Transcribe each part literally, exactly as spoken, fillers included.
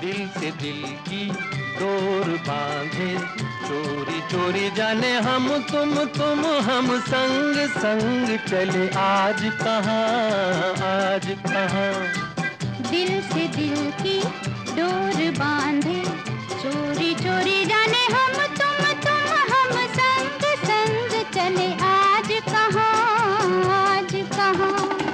दिल से दिल की डोर बांधे, चोरी चोरी जाने हम तुम तुम हम संग संग चले आज कहाँ आज कहाँ। दिल से दिल की डोर बांधे, चोरी चोरी जाने हम तुम तुम हम संग संग चले आज कहाँ आज कहाँ।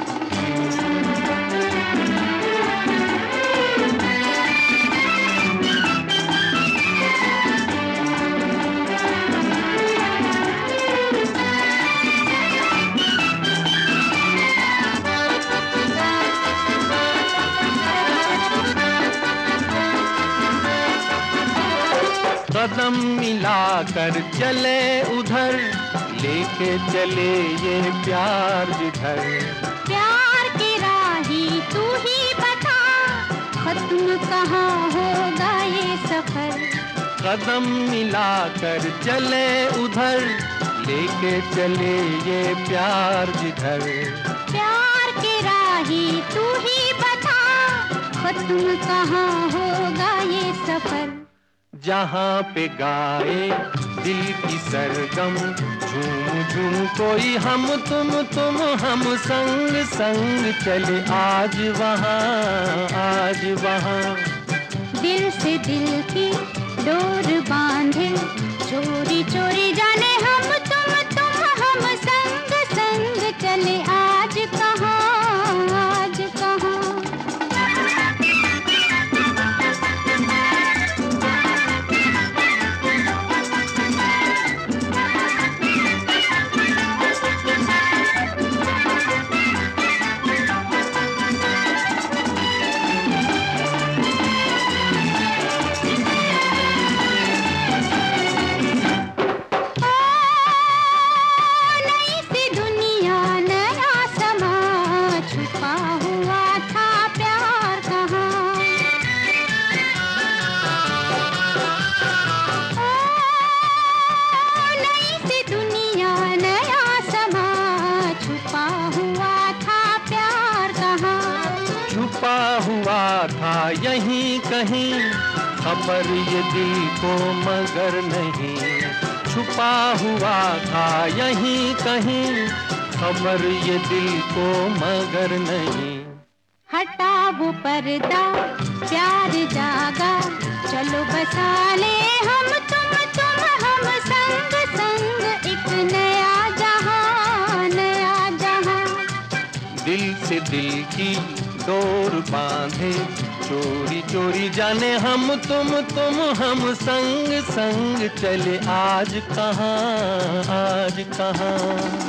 कदम मिलाकर चले उधर, लेके चले ये प्यार जिधर। प्यार की राही तू ही बता, खत्म कहाँ होगा ये सफर। कदम मिलाकर चले उधर, लेके चले ये प्यार जिधर। प्यार की राही तू ही बता, खत्म कहाँ होगा ये सफर। जहाँ पे गाए दिल की सरगम, झूम झूम कोई हम तुम तुम हम संग संग चले आज वहाँ आज वहाँ। दिल से दिल की डोर बांधे, चोरी चोरी जाने हम तुम तुम हम संग संग चले आज कहाँ आज कहाँ। हुआ था यहीं कहीं, खबर ये दिल को मगर नहीं। छुपा हुआ था यहीं कहीं, खबर ये दिल को मगर नहीं। हटा वो पर्दा प्यार जागा, चलो बसा ले हम तुम तुम हम संग संग एक नया जहां नया जहां। दिल से दिल की डोर बांधे, चोरी चोरी जाने हम तुम तुम हम संग संग चले आज कहाँ आज कहाँ।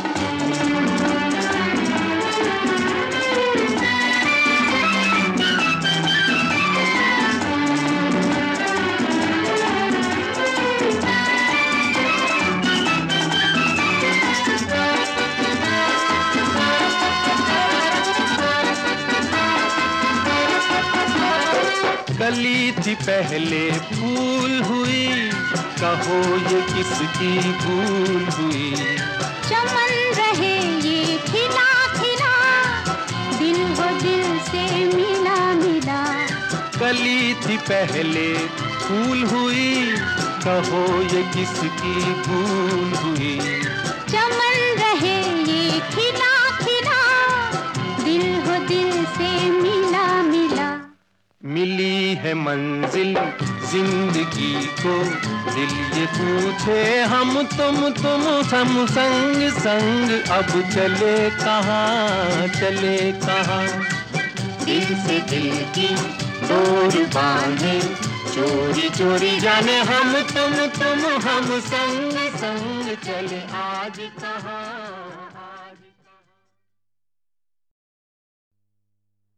कली थी पहले फूल हुई, कहो ये किसकी भूल हुई। चमन रहे ये खिला खिला, दिल वो दिल से मिला मिला। कली थी पहले फूल हुई, कहो ये किसकी भूल हुई। चमन रहे ये खिला खिला, दिल वो दिल से मिला मिला। मिली है मंजिल जिंदगी को, दिल ये पूछे हम तुम तुम हम संग संग अब चले कहाँ चले कहाँ। दिल से दिल की डोर बांधे, चोरी चोरी जाने हम तुम तुम हम संग संग चले आज कहाँ।